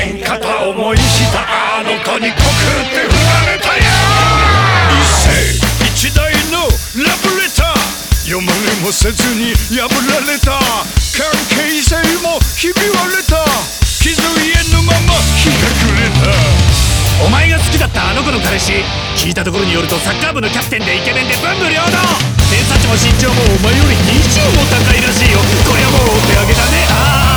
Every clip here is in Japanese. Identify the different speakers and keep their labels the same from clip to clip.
Speaker 1: 片思いしたあの子に告って振られたよ。一世一代のラブレター、読まれもせずに破られた。関係性もひび割れた。気づいえぬまま日が暮れた。
Speaker 2: お前が好きだったあの子の彼氏、聞いたところによるとサッカー部のキャプテンでイケメンで文武両道、偏差値も身長もお前より20も高いらしいよ。これはもうお手上げだね。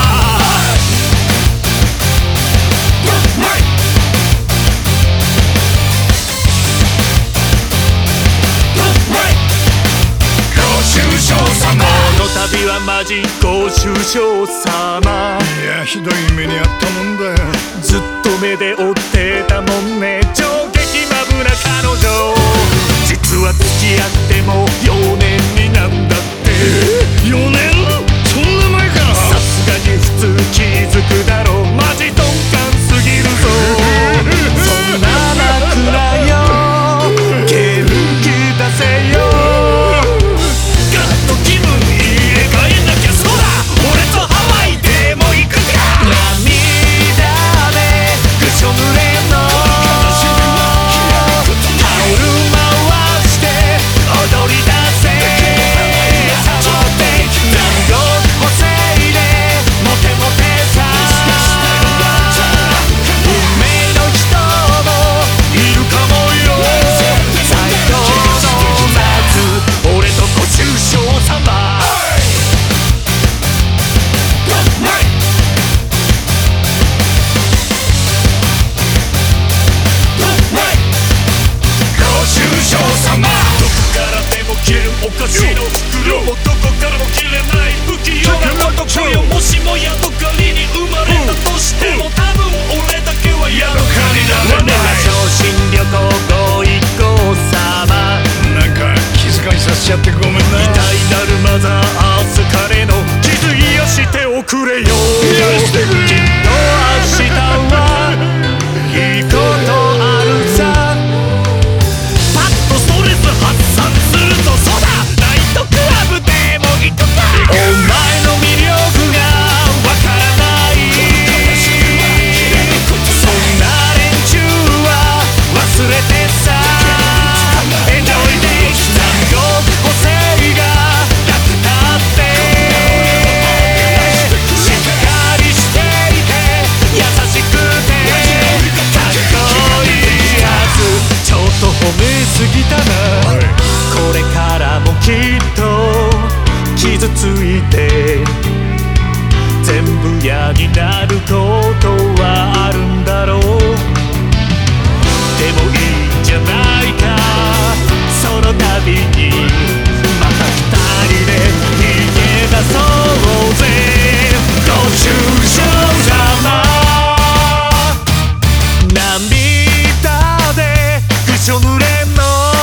Speaker 2: この度はマジご愁傷様。
Speaker 1: いやひどい目にあったもんだよ。
Speaker 2: ずっと目で追ってたもんね、超激マブな彼女。実は付き合っても4年になんだって。
Speaker 1: 4年？そんな前から。
Speaker 2: さすがに普通気づくだろう。マジ鈍感すぎるぞ。そんな泣くなよ、元気出せよ。ガッと気分入れ替えなきゃ。そうだ、俺とハワイでも行くか。涙でぐしょ濡れのタオル回して踊り出せ。そうで南国補正でモテモテさ。運命の人もいるかもよ。最高の夏、俺とご愁傷様。どこからでも切れるお菓子の袋も、どこからも切れない不器用な男よ。もしもヤドカリに生まれたとしても、多分俺だけはヤドカリならない。昇進旅行ご一行様。
Speaker 1: なんか気遣いさせちゃってごめんな。
Speaker 2: 偉大なるマザーアース彼の傷癒しておくれよ。
Speaker 1: 癒してくれ。
Speaker 2: きっと明日はいいことあるさ。パッとストレス発散すると。そうだ、ナイトクラブでも行くか。お前の魅力がわからない。そんな連中は忘れてさ。エンジョイで南国補正がなくなって。しっかりしていて優しくてかっこいいやつ。ちょっと褒めすぎたな。これからもきっと傷ついて全部嫌になることはあるんだろう。でもいいんじゃないか、その度にまた二人で逃げ出そうぜ。ご愁傷様。涙でぐしょ濡れの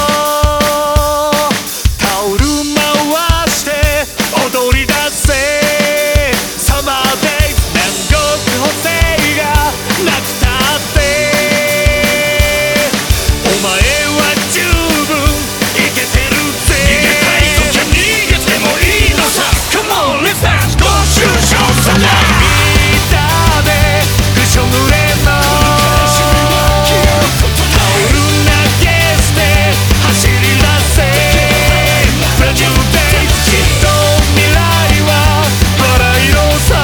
Speaker 2: タオル回して踊り出せ。サマーデイズ南国補正がなくたって。お前は十分イケてるぜ。
Speaker 1: 逃げたい時は逃げてもいいのさ。 Come on let's dance ご愁傷様。
Speaker 2: 涙でぐしょ濡れのタオル投げ捨て走り出せ。ブラジルできっと未来はバラ色さ。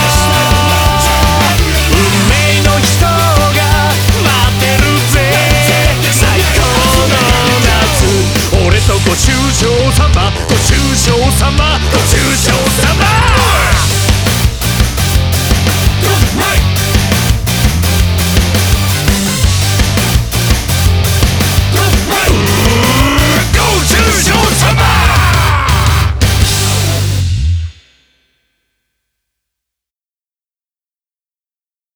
Speaker 2: 運命の人が待ってるぜ。最高の夏、俺とご愁傷様。ご愁傷様。ご愁